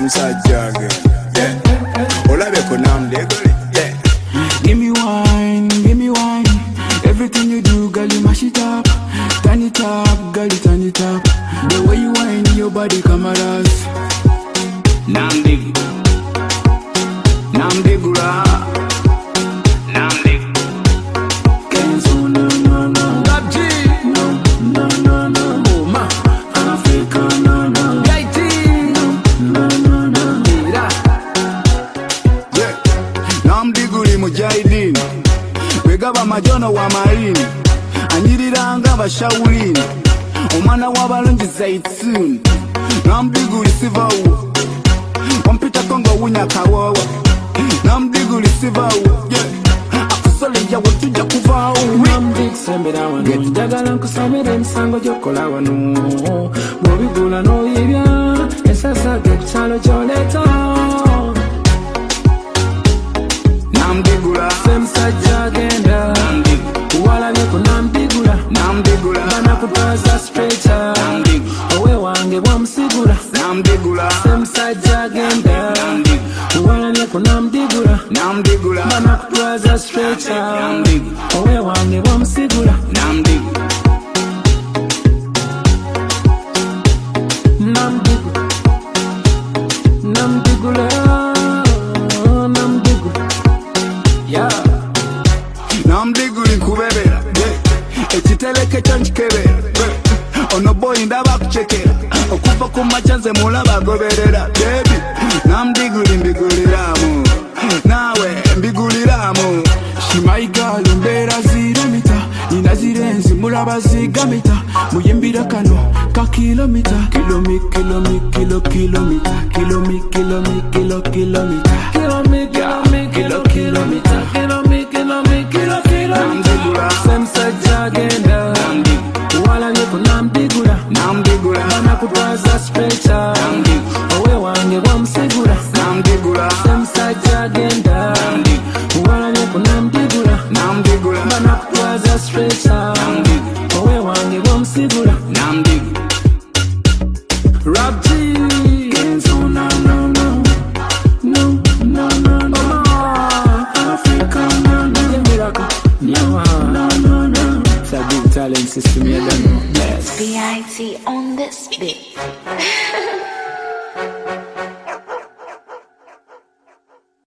Sajja again. Yeah. Olabe konam legally. Yeah. Give me wine. Everything you do, girl, you mash it up. Turn it up, girl, you turn it up. The way you whine your body, cameras. Namdig Gura. Namdig Kenzo, no. Gabji, no. Moma, Africa, no. Gaiti, no. Mira. Yeah. Namdig Guri Mujahideen. Wegaba majono wa marini. Aniriranga bashawulini. Omwana w'abalungi Zaitun. Namdig Guri sivawu. Wampita kongo wunya kawawa. Namdig Guri sivawu. Yeah. Akusole ya watuja kuvawu. Namdig sembera wano. Njagala nkusomera emisango gyokola wano. Bw'obigula n'oyibya. Esasa g'ekyalo gy'oleeta. Namdig Gura. Semusajja agenda. Walabye ku Namdig Gura. Banakutwaza straighter. Owe wange bwamusigula. Namdig Gura. Semusajja agenda. Walabye ku Namdig Gura. Banakutwaza straighter. Owe wange bwamusigula. Namdig Gura. Yeah. Namdig Guri nkubebera. Ekiteleke kyankikebera. Ono boy ndaba kuchekera. Okuva ku machanze mulaba agoberera. Baby, Namdig Guri mbiguliramu. Nawe mbiguliramu. She my girl mbera ziramita. Nina zirenzi mulaba zigamita. Muyimbira kano ka kilomita. Kilomita. Namdig Gura. Semusajja agenda. Walabye ku Namdig Gura. Banakutwaza straighter. Owe wange bwamusigula. Namdig Gura. Semusajja agenda. Walabye ku Namdig Gura. Banakutwaza straighter. Owe wange bwamusigula. Rap G. Kenzo, no. Africa, no. Miracle. No. It's a big talent system, you don't know. Bless. BIT on this bit.